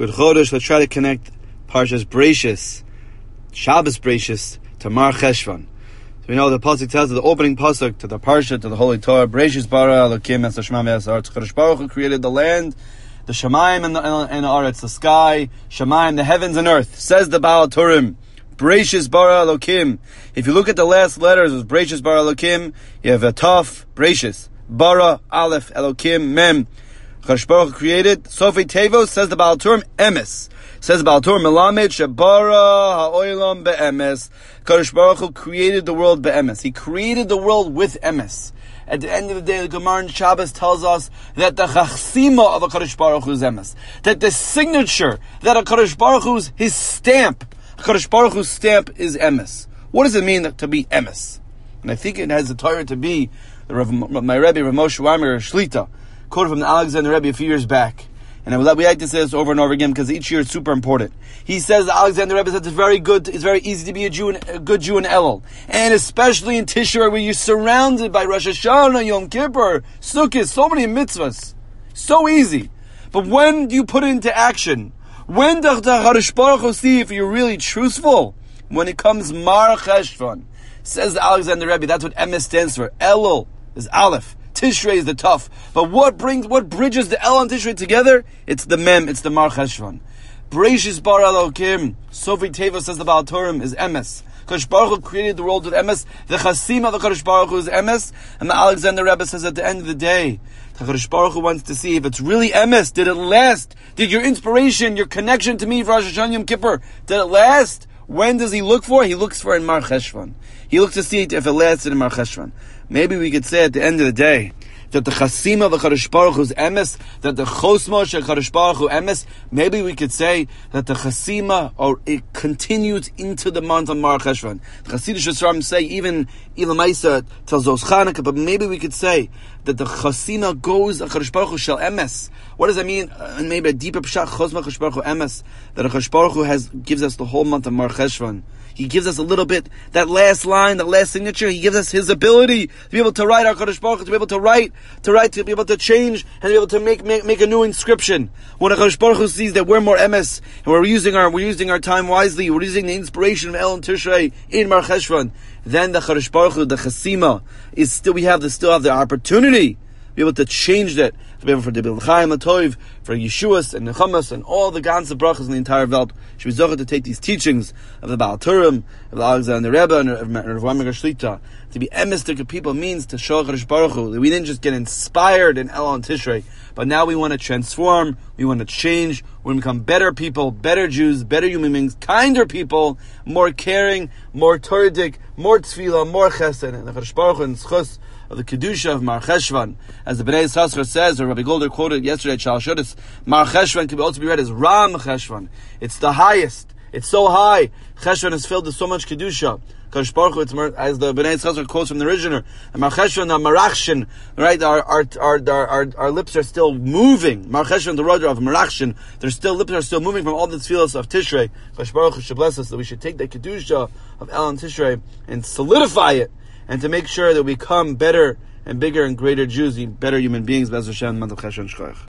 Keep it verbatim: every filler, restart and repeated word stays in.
Good Chodesh. Let's try to connect Parshas Bereishis, Shabbos Bereishis, to Mar Cheshvan. So we know the pasuk tells us the opening pasuk to the parsha, to the Holy Torah. Bereishis bara Elokim es Hashemayim ve'es haaretz. Kadosh Baruch Hu created the land, the Shemayim and the and the Aretz, the sky, Shemayim, the heavens and earth. Says the Baal Turim, Bereishis bara Elokim. If you look at the last letters, it was Bereishis bara Elokim. You have a Taf, Bereishis, bara Aleph, Elokim, Mem. Kadosh Baruch Hu created. Sofi Tevos, says the Baal Turim, Emes. Says the Baal Turim, Melamed Shebara Ha'olam Be'emes. Kadosh Baruch Hu created the world Be'emes. He created the world with Emes. At the end of the day, the Gemara in Shabbos tells us that the Chachsima of a Kadosh Baruch Hu is Emes. That the signature, that a Kadosh Baruch Hu's, his stamp, a Kadosh Baruch Hu's stamp is Emes. What does it mean to be Emes? And I think it has the Torah to be, the Rav, my Rebbe, Rav Moshe Weimer Shlita, quoted from the Alexander Rebbe a few years back. And we like to say this over and over again because each year it's super important. He says, the Alexander Rebbe says it's very good, it's very easy to be a Jew, and a good Jew in Elul. And especially in Tishrei, where you're surrounded by Rosh Hashanah, Yom Kippur, Sukkot, so many mitzvahs. So easy. But when do you put it into action? When does the Kadosh Baruch Hu see if you're really truthful? When it comes Mar Cheshvan. Says the Alexander Rebbe, that's what Emes stands for. Elul is Aleph. Tishrei is the tough. But what brings, what bridges the El and Tishrei together? It's the Mem, it's the Mar Cheshvan. Bereishis bara Elokim. Sofi Teva, says the Baal Turim, is Emes. Kadosh Baruch Hu created the world with Emes. The Chasim of the Kadosh Baruch Hu is Emes. And the Alexander Rebbe says at the end of the day, the Kadosh Baruch Hu wants to see if it's really Emes. Did it last? Did your inspiration, your connection to me for Rosh Hashanah Yom Kippur, did it last? When does he look for? He looks for in Mar Cheshvan. He looks to see if it lasted in Mar Cheshvan. Maybe we could say at the end of the day that the Chasima of the Kadosh Baruch Hu is Emes, that the Chosmo Shel Kadosh Baruch Hu Emes. Maybe we could say that the Chasima, or it continues into the month of Mar Cheshvan. The Chassidish Yisraelim say even Ilamaisa tells Zos Chanukah, but maybe we could say that the Chasima goes a Kadosh Baruch Hu Shel Emes. What does that mean? Uh, maybe a deeper pshat, Chosma Kadosh Baruch Hu Emes, that a Kadosh Baruch Hu has gives us the whole month of Mar Cheshvan. He gives us a little bit, that last line, that last signature, he gives us his ability to be able to write our Kadosh Baruch Hu, to be able to write, to write, to be able to change, and to be able to make, make, make a new inscription. When a Kadosh Baruch Hu sees that we're more emes, and we're using our, we're using our time wisely, we're using the inspiration of El and Tishrei in Mar Cheshvan, then the Kadosh Baruch Hu, the Chasima, is still, we have the, still have the opportunity to be able to change that, to be able for the Bil Chaim Atoiv, for Yeshuas and Nechamas and all the Gans of Brachas in the entire world, should be zocher to take these teachings of the Baal Turim, of the Alexander Rebbe, and of Rav Weimer Shlita. To be emistic of people means to show Kadosh Baruch Hu. We didn't just get inspired in El and Tishrei, but now we want to transform, we want to change, we want to become better people, better Jews, better human beings, kinder people, more caring, more Torah-dik, more tefillah, more chesed, and the Kadosh Baruch Hu and Schus of the Kedusha of Mar Cheshvan. As the Bnei Yissaschar says, or Rabbi Golder quoted yesterday at Shal Shudas, Mar Cheshvan can also be read as Ram Cheshvan. It's the highest. It's so high. Cheshvan is filled with so much Kedusha. Kadosh Baruch Hu, it's mar, as the Bnei Yissaschar quotes from the originator, Mar Cheshvan, the Marachshin, right? Our, our, our, our, our lips are still moving. Mar Cheshvan, the road of Marachshin, their still lips are still moving from all the tefillos of Tishrei. Kadosh Baruch Hu should bless us that we should take the Kedusha of El and Tishrei and solidify it, and to make sure that we become better and bigger and greater Jews, better human beings, Be'ez Hashem, Mandav Cheshvan Shkoyach.